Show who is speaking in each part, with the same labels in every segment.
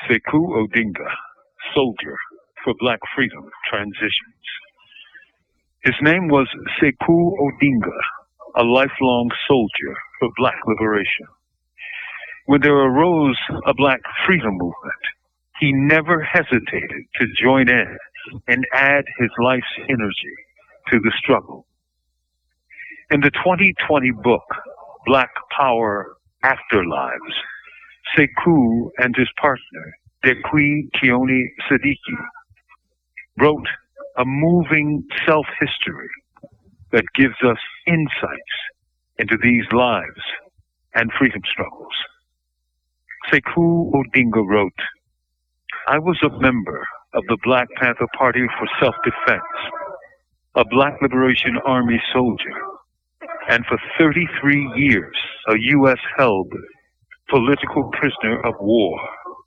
Speaker 1: Sekou Odinga, soldier for Black freedom, transitions. His name was Sekou Odinga, a lifelong soldier for Black liberation. When there arose a Black freedom movement, he never hesitated to join in and add his life's energy to the struggle. In the 2020 book, Black Power Afterlives, Sekou and his partner, Dekwe Kioni Siddiqui, wrote a moving self-history that gives us insights into these lives and freedom struggles. Sekou Odinga wrote, "I was a member of the Black Panther Party for Self-Defense, a Black Liberation Army soldier, and for 33 years a U.S.-held political prisoner of war.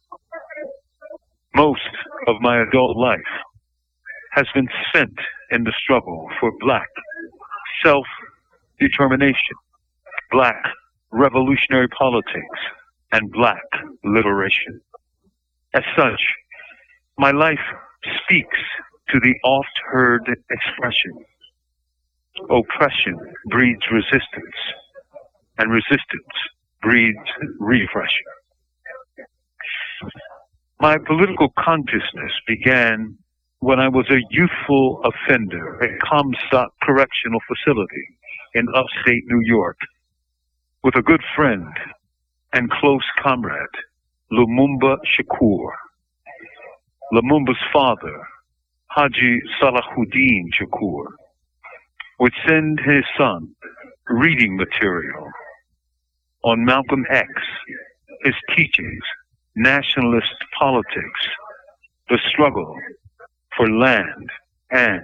Speaker 1: Most of my adult life has been spent in the struggle for Black self-determination, Black revolutionary politics, and Black liberation. As such, my life speaks to the oft-heard expression, oppression breeds resistance, and resistance breeds repression. My political consciousness began when I was a youthful offender at Comstock Correctional Facility in upstate New York with a good friend and close comrade, Lumumba Shakur. Lumumba's father, Haji Salahuddin Shakur, would send his son reading material on Malcolm X, his teachings, nationalist politics, the struggle for land and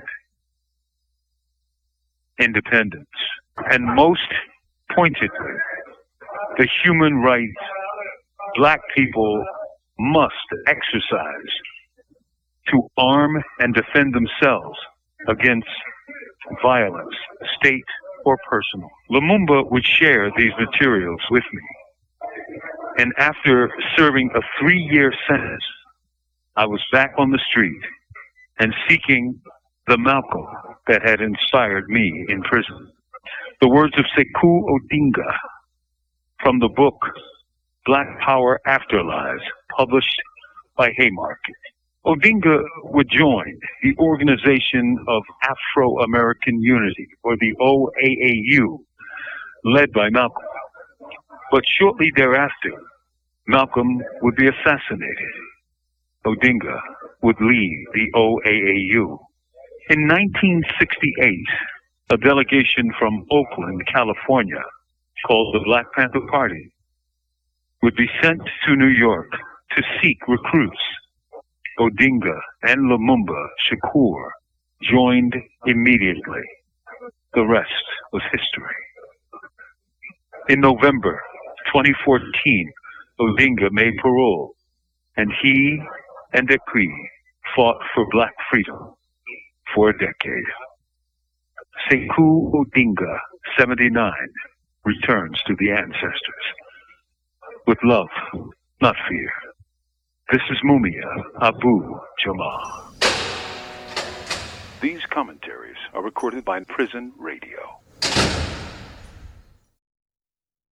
Speaker 1: independence, and most pointedly, the human rights Black people must exercise to arm and defend themselves against violence, state or personal. Lumumba would share these materials with me, and after serving a 3-year sentence, I was back on the street and seeking the Malcolm that had inspired me in prison. The words of Sekou Odinga from the book Black Power Afterlives, published by Haymarket. Odinga would join the Organization of Afro-American Unity, or the OAAU, led by Malcolm. But shortly thereafter, Malcolm would be assassinated. Odinga would lead the OAAU. In 1968, a delegation from Oakland, California, called the Black Panther Party, would be sent to New York to seek recruits. Odinga and Lumumba Shakur joined immediately. The rest was history. In November 2014, Odinga made parole, and he and Dekwe fought for Black freedom for a decade. Sekou Odinga, 79, returns to the ancestors. With love, not fear. This is Mumia Abu Jamal. These commentaries are recorded by Prison Radio.